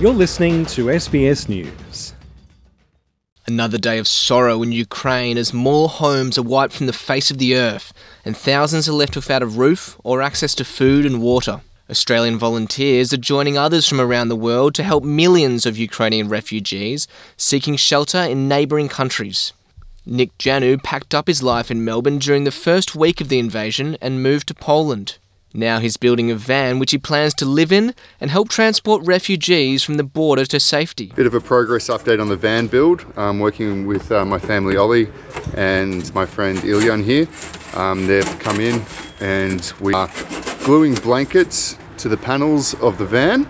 You're listening to SBS News. Another day of sorrow in Ukraine as more homes are wiped from the face of the earth and thousands are left without a roof or access to food and water. Australian volunteers are joining others from around the world to help millions of Ukrainian refugees seeking shelter in neighbouring countries. Nick Janu packed up his life in Melbourne during the first week of the invasion and moved to Poland. Now he's building a van which he plans to live in and help transport refugees from the border to safety. Bit of a progress update on the van build. I'm working with my family Ollie and my friend Ilyan here. They've come in and we are gluing blankets to the panels of the van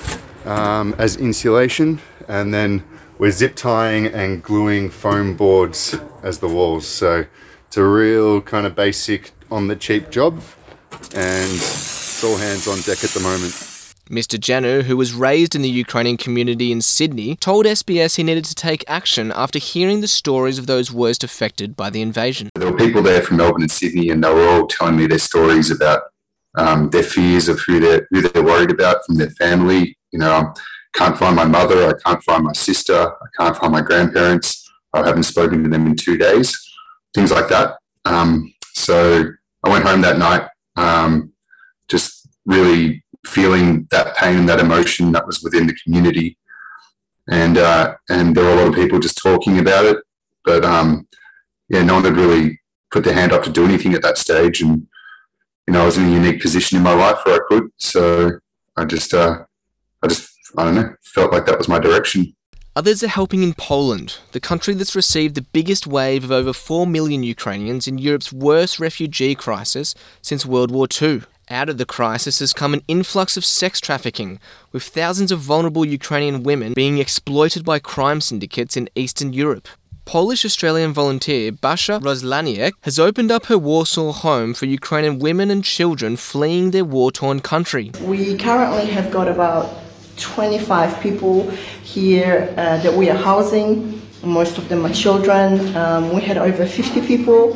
as insulation, and then we're zip tying and gluing foam boards as the walls. So it's a real kind of basic on the cheap job, and it's all hands on deck at the moment. Mr. Janu, who was raised in the Ukrainian community in Sydney, told SBS he needed to take action after hearing the stories of those worst affected by the invasion. There were people there from Melbourne and Sydney, and they were all telling me their stories about their fears of who they're worried about from their family. You know, I can't find my mother, I can't find my sister, I can't find my grandparents, I haven't spoken to them in 2 days, things like that. So I went home that night, just really feeling that pain and that emotion that was within the community. And there were a lot of people just talking about it, but no one had really put their hand up to do anything at that stage. And, you know, I was in a unique position in my life where I could. So I just, I don't know, felt like that was my direction. Others are helping in Poland, the country that's received the biggest wave of over 4 million Ukrainians in Europe's worst refugee crisis since World War II. Out of the crisis has come an influx of sex trafficking, with thousands of vulnerable Ukrainian women being exploited by crime syndicates in Eastern Europe. Polish-Australian volunteer Basia Roslaniec has opened up her Warsaw home for Ukrainian women and children fleeing their war-torn country. We currently have got about 25 people here that we are housing. Most of them are children. We had over 50 people.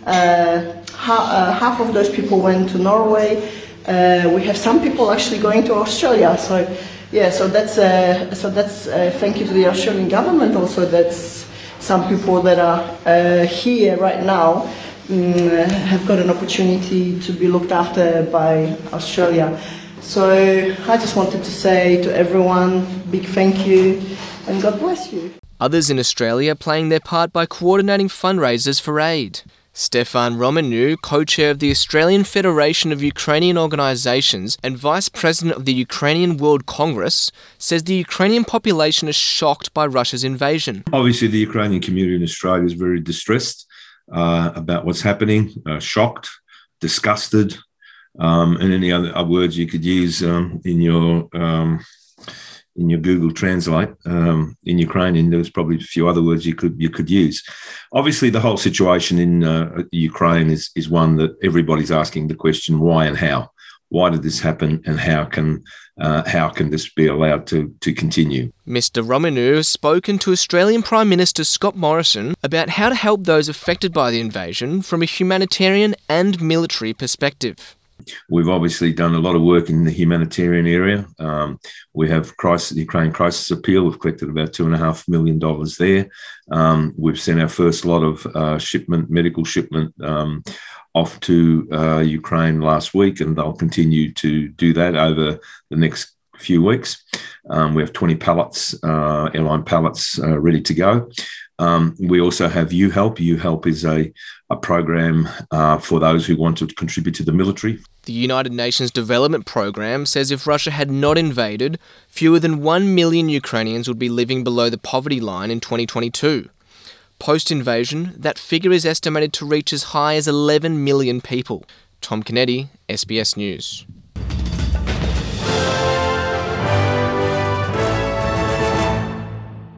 Half of those people went to Norway. We have some people actually going to Australia. So that's thank you to the Australian government also. That's some people that are here right now have got an opportunity to be looked after by Australia. So I just wanted to say to everyone, big thank you and God bless you. Others in Australia are playing their part by coordinating fundraisers for aid. Stefan Romanu, co-chair of the Australian Federation of Ukrainian Organisations and vice president of the Ukrainian World Congress, says the Ukrainian population is shocked by Russia's invasion. Obviously, the Ukrainian community in Australia is very distressed about what's happening, shocked, disgusted, and any other words you could use in your Google Translate in Ukrainian. There's probably a few other words you could use. Obviously, the whole situation in Ukraine is one that everybody's asking the question: why and how? Why did this happen, and how can this be allowed to continue? Mr. Romanu has spoken to Australian Prime Minister Scott Morrison about how to help those affected by the invasion from a humanitarian and military perspective. We've obviously done a lot of work in the humanitarian area. We have the Ukraine Crisis Appeal. We've collected about $2.5 million there. We've sent our first lot of medical shipment off to Ukraine last week, and they'll continue to do that over the next few weeks. We have 20 pallets, airline pallets ready to go. We also have UHelp. UHelp is a program for those who want to contribute to the military. The United Nations Development Programme says if Russia had not invaded, fewer than 1 million Ukrainians would be living below the poverty line in 2022. Post-invasion, that figure is estimated to reach as high as 11 million people. Tom Kennedy, SBS News.